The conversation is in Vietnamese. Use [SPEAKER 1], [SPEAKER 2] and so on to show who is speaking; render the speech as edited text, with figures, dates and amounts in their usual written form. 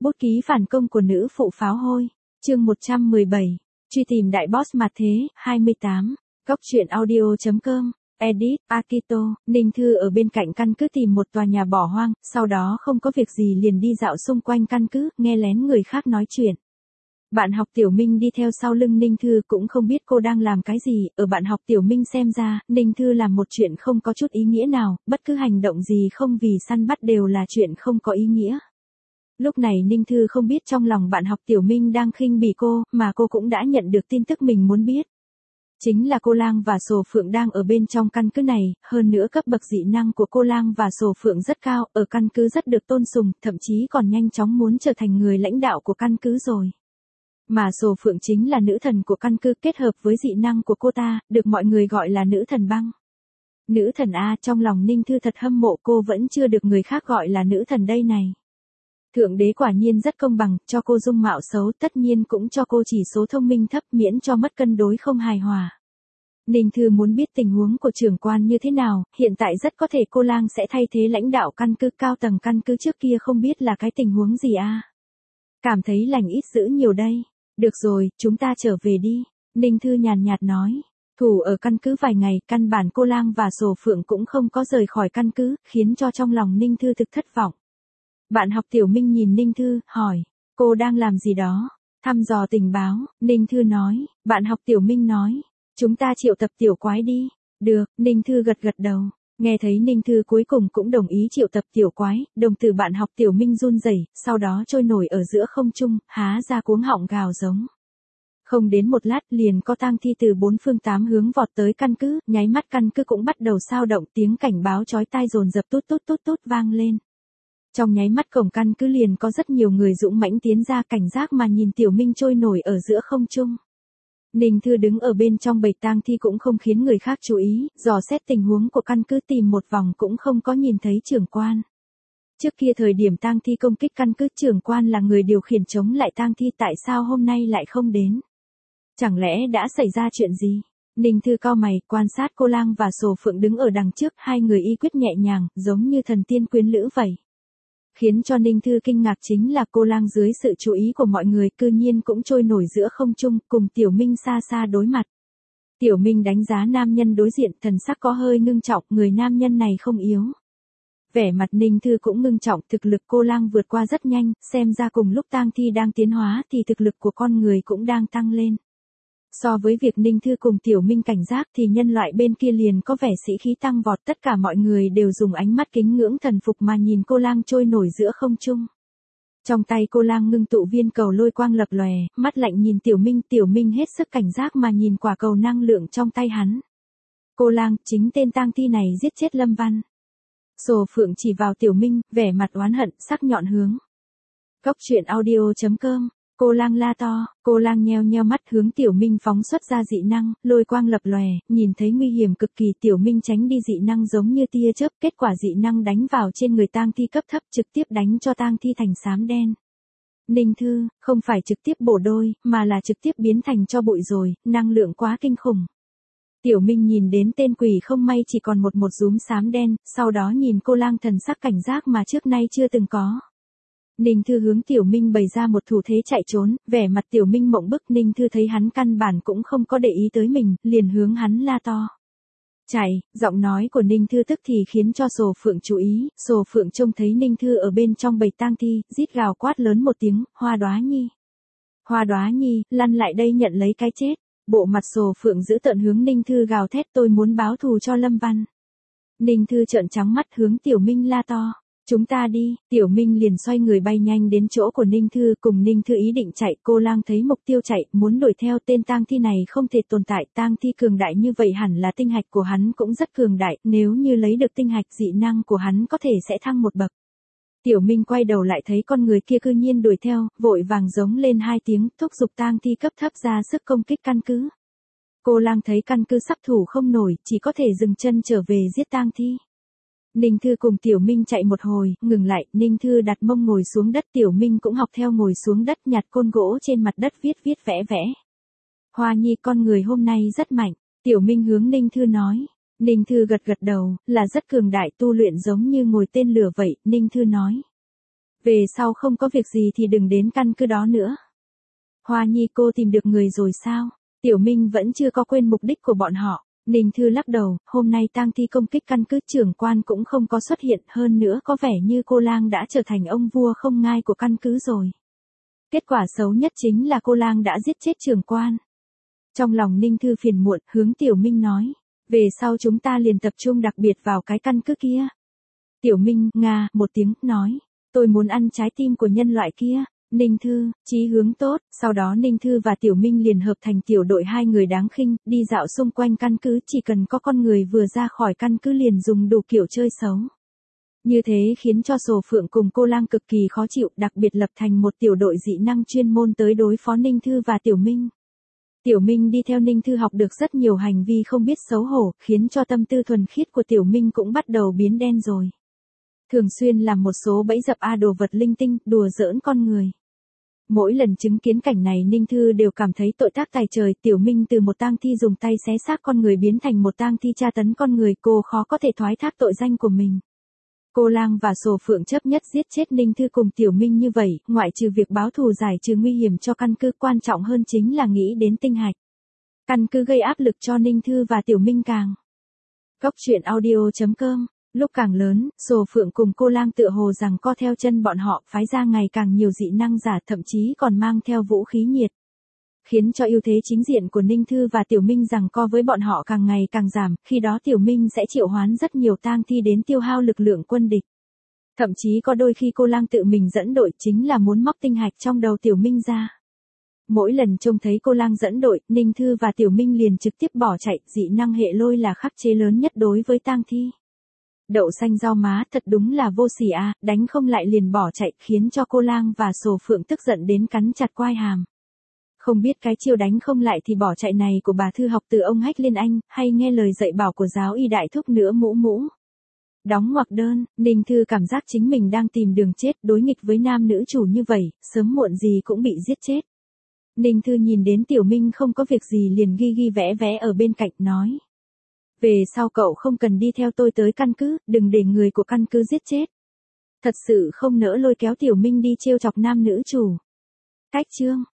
[SPEAKER 1] Bút ký phản công của nữ phụ pháo hôi. Chương 117. Truy tìm đại boss mặt thế, 28. Góc truyện audio.com. Edit, Akito. Ninh Thư ở bên cạnh căn cứ tìm một tòa nhà bỏ hoang, sau đó không có việc gì liền đi dạo xung quanh căn cứ, nghe lén người khác nói chuyện. Bạn học Tiểu Minh đi theo sau lưng Ninh Thư cũng không biết cô đang làm cái gì, ở bạn học Tiểu Minh xem ra, Ninh Thư làm một chuyện không có chút ý nghĩa nào, bất cứ hành động gì không vì săn bắt đều là chuyện không có ý nghĩa. Lúc này Ninh Thư không biết trong lòng bạn học Tiểu Minh đang khinh bỉ cô, mà cô cũng đã nhận được tin tức mình muốn biết. Chính là cô Lang và Sổ Phượng đang ở bên trong căn cứ này, hơn nữa cấp bậc dị năng của cô Lang và Sổ Phượng rất cao, ở căn cứ rất được tôn sùng, thậm chí còn nhanh chóng muốn trở thành người lãnh đạo của căn cứ rồi. Mà Sổ Phượng chính là nữ thần của căn cứ kết hợp với dị năng của cô ta, được mọi người gọi là nữ thần băng. Nữ thần A, trong lòng Ninh Thư thật hâm mộ, cô vẫn chưa được người khác gọi là nữ thần đây này. Thượng đế quả nhiên rất công bằng, cho cô dung mạo xấu, tất nhiên cũng cho cô chỉ số thông minh thấp, miễn cho mất cân đối không hài hòa. Ninh Thư muốn biết tình huống của trưởng quan như thế nào, hiện tại rất có thể cô Lang sẽ thay thế lãnh đạo căn cứ, cao tầng căn cứ trước kia không biết là cái tình huống gì a. Cảm thấy lành ít dữ nhiều đây. Được rồi, chúng ta trở về đi. Ninh Thư nhàn nhạt nói. Thủ ở căn cứ vài ngày, căn bản cô Lang và Sổ Phượng cũng không có rời khỏi căn cứ, khiến cho trong lòng Ninh Thư thực thất vọng. Bạn học Tiểu Minh nhìn Ninh Thư, hỏi, cô đang làm gì đó? Thăm dò tình báo, Ninh Thư nói. Bạn học Tiểu Minh nói, chúng ta triệu tập tiểu quái đi. Được, Ninh Thư gật gật đầu. Nghe thấy Ninh Thư cuối cùng cũng đồng ý triệu tập tiểu quái, đồng tử bạn học Tiểu Minh run rẩy, sau đó trôi nổi ở giữa không trung, há ra cuống họng gào giống. Không đến một lát liền có tang thi từ bốn phương tám hướng vọt tới căn cứ, nháy mắt căn cứ cũng bắt đầu sao động, tiếng cảnh báo chói tai dồn dập tút tút tút tút vang lên. Trong nháy mắt cổng căn cứ liền có rất nhiều người dũng mãnh tiến ra, cảnh giác mà nhìn Tiểu Minh trôi nổi ở giữa không trung. Ninh Thư đứng ở bên trong bầy tang thi cũng không khiến người khác chú ý, dò xét tình huống của căn cứ tìm một vòng cũng không có nhìn thấy trưởng quan. Trước kia thời điểm tang thi công kích căn cứ, trưởng quan là người điều khiển chống lại tang thi, tại sao hôm nay lại không đến? Chẳng lẽ đã xảy ra chuyện gì? Ninh Thư cau mày, quan sát cô Lang và Sổ Phượng đứng ở đằng trước, hai người y quyết nhẹ nhàng, giống như thần tiên quyến lữ vậy. Khiến cho Ninh Thư kinh ngạc chính là cô Lang dưới sự chú ý của mọi người cư nhiên cũng trôi nổi giữa không trung, cùng Tiểu Minh xa xa đối mặt. Tiểu Minh đánh giá nam nhân đối diện, thần sắc có hơi ngưng trọng, người nam nhân này không yếu. Vẻ mặt Ninh Thư cũng ngưng trọng, thực lực cô Lang vượt qua rất nhanh, xem ra cùng lúc tang thi đang tiến hóa thì thực lực của con người cũng đang tăng lên. So với việc Ninh Thư cùng Tiểu Minh cảnh giác thì nhân loại bên kia liền có vẻ sĩ khí tăng vọt, tất cả mọi người đều dùng ánh mắt kính ngưỡng thần phục mà nhìn cô Lang trôi nổi giữa không trung. Trong tay cô Lang ngưng tụ viên cầu lôi quang lập lòe, mắt lạnh nhìn Tiểu Minh hết sức cảnh giác mà nhìn quả cầu năng lượng trong tay hắn. Cô Lang, chính tên tang thi này giết chết Lâm Văn. Sổ Phượng chỉ vào Tiểu Minh, vẻ mặt oán hận, sắc nhọn hướng. Góc truyện audio.com. Cô Lang la to, cô Lang nheo nheo mắt hướng Tiểu Minh phóng xuất ra dị năng, lôi quang lập lòe, nhìn thấy nguy hiểm cực kỳ, Tiểu Minh tránh đi dị năng giống như tia chớp, kết quả dị năng đánh vào trên người tang thi cấp thấp, trực tiếp đánh cho tang thi thành xám đen. Ninh Thư, không phải trực tiếp bổ đôi, mà là trực tiếp biến thành cho bụi rồi, năng lượng quá kinh khủng. Tiểu Minh nhìn đến tên quỷ không may chỉ còn một rúm xám đen, sau đó nhìn cô Lang thần sắc cảnh giác mà trước nay chưa từng có. Ninh Thư hướng Tiểu Minh bày ra một thủ thế chạy trốn, vẻ mặt Tiểu Minh mộng bức, Ninh Thư thấy hắn căn bản cũng không có để ý tới mình, liền hướng hắn la to. Chạy, giọng nói của Ninh Thư tức thì khiến cho Sổ Phượng chú ý, Sổ Phượng trông thấy Ninh Thư ở bên trong bầy tang thi, rít gào quát lớn một tiếng, Hoa Đóa Nhi. Hoa Đóa Nhi, lăn lại đây nhận lấy cái chết. Bộ mặt Sổ Phượng giữ tợn hướng Ninh Thư gào thét, tôi muốn báo thù cho Lâm Văn. Ninh Thư trợn trắng mắt hướng Tiểu Minh la to. Chúng ta đi, Tiểu Minh liền xoay người bay nhanh đến chỗ của Ninh Thư, cùng Ninh Thư ý định chạy, cô Lang thấy mục tiêu chạy, muốn đuổi theo, tên tang thi này không thể tồn tại, tang thi cường đại như vậy hẳn là tinh hạch của hắn cũng rất cường đại, nếu như lấy được tinh hạch dị năng của hắn có thể sẽ thăng một bậc. Tiểu Minh quay đầu lại thấy con người kia cư nhiên đuổi theo, vội vàng giống lên hai tiếng, thúc giục tang thi cấp thấp ra sức công kích căn cứ. Cô Lang thấy căn cứ sắp thủ không nổi, chỉ có thể dừng chân trở về giết tang thi. Ninh Thư cùng Tiểu Minh chạy một hồi, ngừng lại, Ninh Thư đặt mông ngồi xuống đất, Tiểu Minh cũng học theo ngồi xuống đất, nhặt côn gỗ trên mặt đất viết vẽ vẽ. Hoa Nhi, con người hôm nay rất mạnh, Tiểu Minh hướng Ninh Thư nói. Ninh Thư gật gật đầu, là rất cường đại, tu luyện giống như ngồi tên lửa vậy, Ninh Thư nói. Về sau không có việc gì thì đừng đến căn cứ đó nữa. Hoa Nhi cô tìm được người rồi sao? Tiểu Minh vẫn chưa có quên mục đích của bọn họ. Ninh Thư lắc đầu, hôm nay tang thi công kích căn cứ trưởng quan cũng không có xuất hiện, hơn nữa có vẻ như cô lang đã trở thành ông vua không ngai của căn cứ rồi. Kết quả xấu nhất chính là cô lang đã giết chết trưởng quan. Trong lòng Ninh Thư phiền muộn, hướng Tiểu Minh nói, về sau chúng ta liền tập trung đặc biệt vào cái căn cứ kia. Tiểu Minh, nga, một tiếng, nói, tôi muốn ăn trái tim của nhân loại kia. Ninh Thư, chí hướng tốt, sau đó Ninh Thư và Tiểu Minh liền hợp thành tiểu đội hai người đáng khinh, đi dạo xung quanh căn cứ, chỉ cần có con người vừa ra khỏi căn cứ liền dùng đủ kiểu chơi xấu. Như thế khiến cho Sổ Phượng cùng cô lang cực kỳ khó chịu, đặc biệt lập thành một tiểu đội dị năng chuyên môn tới đối phó Ninh Thư và Tiểu Minh. Tiểu Minh đi theo Ninh Thư học được rất nhiều hành vi không biết xấu hổ, khiến cho tâm tư thuần khiết của Tiểu Minh cũng bắt đầu biến đen rồi. Thường xuyên làm một số bẫy dập đồ vật linh tinh, đùa giỡn con người. Mỗi lần chứng kiến cảnh này Ninh Thư đều cảm thấy tội tác tày trời. Tiểu Minh từ một tang thi dùng tay xé xác con người biến thành một tang thi tra tấn con người, cô khó có thể thoái thác tội danh của mình. Cô lang và Sổ Phượng chấp nhất giết chết Ninh Thư cùng Tiểu Minh như vậy, ngoại trừ việc báo thù giải trừ nguy hiểm cho căn cứ, quan trọng hơn chính là nghĩ đến tinh hạch. Căn cứ gây áp lực cho Ninh Thư và Tiểu Minh càng. Góc truyện audio.com. Lúc càng lớn, Sổ Phượng cùng cô lang tựa hồ rằng co theo chân bọn họ, phái ra ngày càng nhiều dị năng giả, thậm chí còn mang theo vũ khí nhiệt. Khiến cho ưu thế chính diện của Ninh Thư và Tiểu Minh rằng co với bọn họ càng ngày càng giảm, khi đó Tiểu Minh sẽ triệu hoán rất nhiều tang thi đến tiêu hao lực lượng quân địch. Thậm chí có đôi khi cô lang tự mình dẫn đội chính là muốn móc tinh hạch trong đầu Tiểu Minh ra. Mỗi lần trông thấy cô lang dẫn đội, Ninh Thư và Tiểu Minh liền trực tiếp bỏ chạy, dị năng hệ lôi là khắc chế lớn nhất đối với tang thi. Đậu xanh rau má, thật đúng là vô sỉ à, đánh không lại liền bỏ chạy, khiến cho cô lang và Sổ Phượng tức giận đến cắn chặt quai hàm. Không biết cái chiêu đánh không lại thì bỏ chạy này của bà Thư học từ ông Hách Liên Anh, hay nghe lời dạy bảo của giáo y đại thúc nữa mũ mũ. Đóng ngoặc đơn, Ninh Thư cảm giác chính mình đang tìm đường chết, đối nghịch với nam nữ chủ như vậy, sớm muộn gì cũng bị giết chết. Ninh Thư nhìn đến Tiểu Minh không có việc gì liền ghi ghi vẽ vẽ ở bên cạnh, nói. Về sau cậu không cần đi theo tôi tới căn cứ, đừng để người của căn cứ giết chết. Thật sự không nỡ lôi kéo Tiểu Minh đi trêu chọc nam nữ chủ. Cách chương.